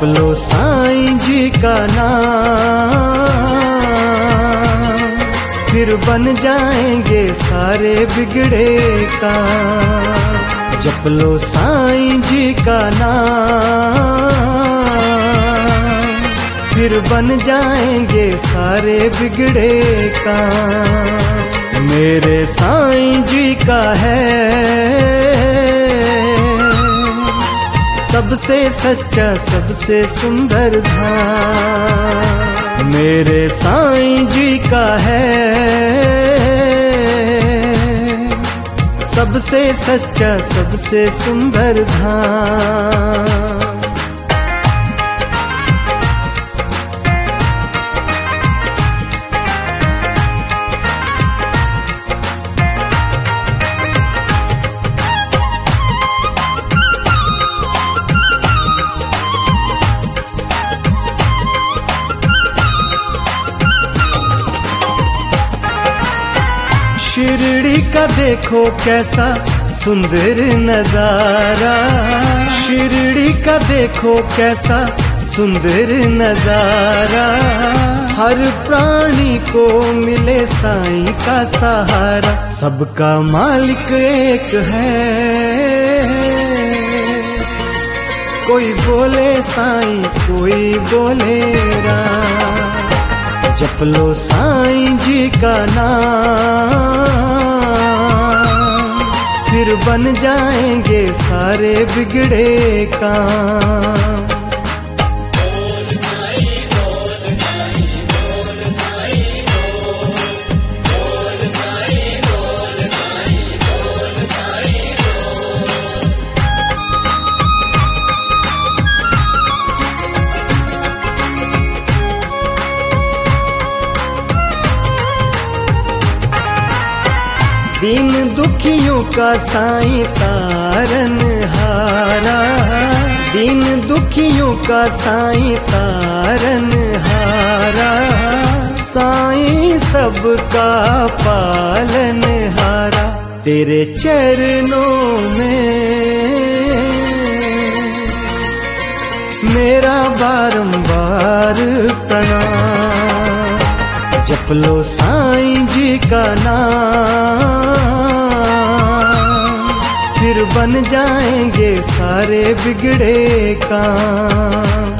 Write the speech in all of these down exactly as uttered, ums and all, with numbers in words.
जप लो साईं जी का नाम, फिर बन जाएंगे सारे बिगड़े काम। जप लो साईं जी का नाम, फिर बन जाएंगे सारे बिगड़े काम। मेरे साईं जी का है सबसे सच्चा सबसे सुंदर धाम। मेरे साईं जी का है सबसे सच्चा सबसे सुंदर धाम। शिरडी का देखो कैसा सुंदर नजारा, शिरडी का देखो कैसा सुंदर नजारा। हर प्राणी को मिले साईं का सहारा, सबका मालिक एक है। कोई बोले साईं कोई बोले राम। जप लो साईं जी का नाम, फिर बन जाएंगे सारे बिगड़े काम। बोल साईं बोल साईं बोल साईं बोल, बोल साईं बोल साईं बोल साईं बोल। दीन दुखियों का साईं तारन हारा, दीन दुखियों का साईं तारन हारा। साईं सबका पालन हारा, तेरे चरणों में मेरा बारंबार प्रणाम। जप लो साईं जी का नाम, फिर बन जाएंगे सारे बिगड़े काम।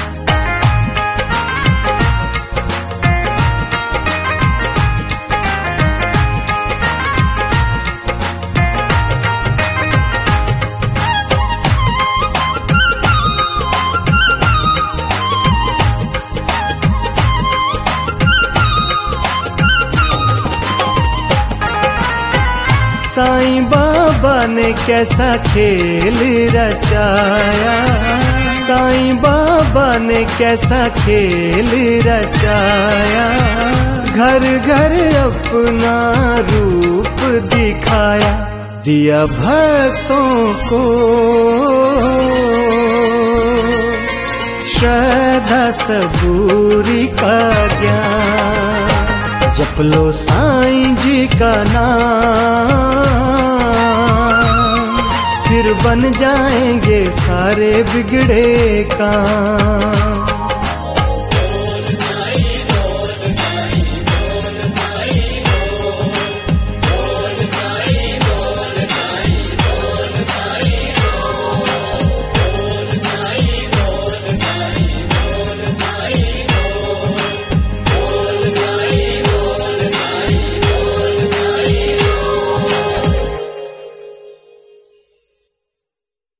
साईं बाबा ने कैसा खेल रचाया, साईं बाबा ने कैसा खेल रचाया। घर घर अपना रूप दिखाया, दिया भक्तों को श्रद्धा सबूरी का ज्ञान। जप लो साईं जी का नाम, फिर बन जाएंगे सारे बिगड़े काम।